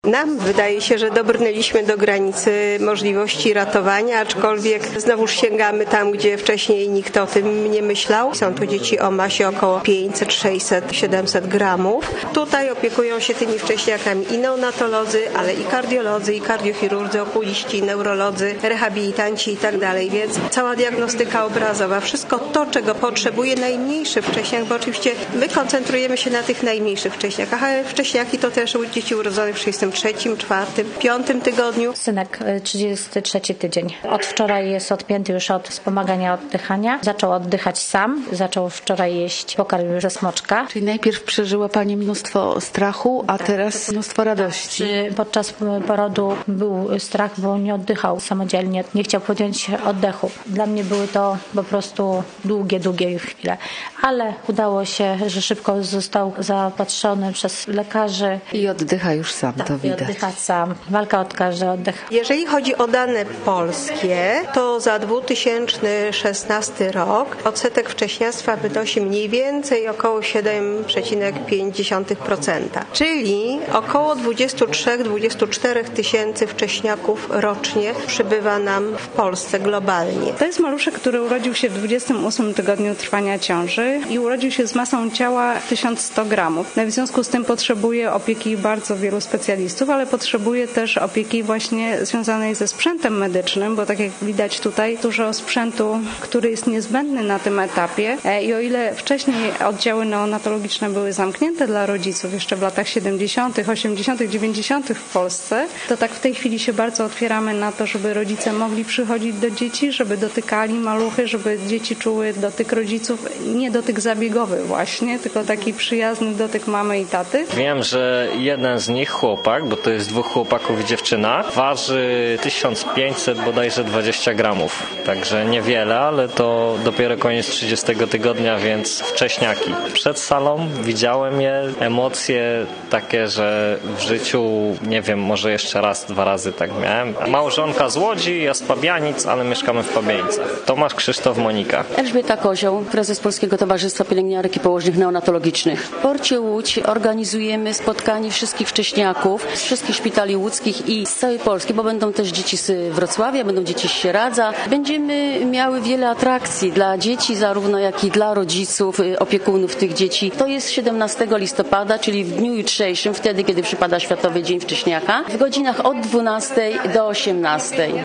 Nam wydaje się, że dobrnęliśmy do granicy możliwości ratowania, aczkolwiek znowuż sięgamy tam, gdzie wcześniej nikt o tym nie myślał. Są to dzieci o masie około 500, 600, 700 gramów. Tutaj opiekują się tymi wcześniakami i neonatolodzy, ale i kardiolodzy, i kardiochirurdzy, okuliści, neurolodzy, rehabilitanci i tak dalej, więc cała diagnostyka obrazowa, wszystko to, czego potrzebuje najmniejszy wcześniak, bo oczywiście my koncentrujemy się na tych najmniejszych wcześniakach, ale wcześniaki to też dzieci urodzone w 33, 4, 5 tygodniu. Synek 33 tydzień. Od wczoraj jest odpięty już od wspomagania oddychania. Zaczął oddychać sam. Zaczął wczoraj jeść pokarm ze smoczka. Czyli najpierw przeżyła Pani mnóstwo strachu, a teraz mnóstwo radości. Podczas porodu był strach, bo nie oddychał samodzielnie. Nie chciał podjąć oddechu. Dla mnie były to po prostu długie chwile. Ale udało się, że szybko został zaopatrzony przez lekarzy. I oddycha już sam, to widać. I oddycha sam. Walka o każdy oddech. Jeżeli chodzi o dane polskie, to za 2016 rok odsetek wcześniactwa wynosi mniej więcej około 7,5%. Czyli około 23-24 tysięcy wcześniaków rocznie przybywa nam w Polsce globalnie. To jest maluszek, który urodził się w 28 tygodniu trwania ciąży i urodził się z masą ciała 1100 gramów. W związku z tym potrzebuje opieki bardzo wielu specjalistów, ale potrzebuje też opieki właśnie związanej ze sprzętem medycznym, bo tak jak widać tutaj dużo sprzętu, który jest niezbędny na tym etapie i o ile wcześniej oddziały neonatologiczne były zamknięte dla rodziców jeszcze w latach 70., 80., 90. w Polsce, to tak w tej chwili się bardzo otwieramy na to, żeby rodzice mogli przychodzić do dzieci, żeby dotykali maluchy, żeby dzieci czuły dotyk rodziców, nie dotyk zabiegowy właśnie, tylko taki przyjazny dotyk mamy i taty. Wiem, że jeden z nich, chłopak, bo to jest 2 chłopaków i dziewczyna, waży 1500 bodajże 20 gramów. Także niewiele, ale to dopiero koniec 30 tygodnia, więc wcześniaki. Przed salą widziałem je, emocje takie, że w życiu, nie wiem, może jeszcze raz, 2 razy tak miałem. Małżonka z Łodzi, ja z Pabianic, ale mieszkamy w Pabieńcach. Tomasz, Krzysztof, Monika. Elżbieta Kozioł, prezes Polskiego Towarzystwa Pielęgniarek i Położnych Neonatologicznych. W Porcie Łódź organizujemy spotkanie wszystkich wcześniaków z wszystkich szpitali łódzkich i z całej Polski, bo będą też dzieci z Wrocławia, będą dzieci z Sieradza. Będziemy miały wiele atrakcji dla dzieci, zarówno jak i dla rodziców, opiekunów tych dzieci. To jest 17 listopada, czyli w dniu jutrzejszym, wtedy kiedy przypada Światowy Dzień Wcześniaka, w godzinach od 12 do 18.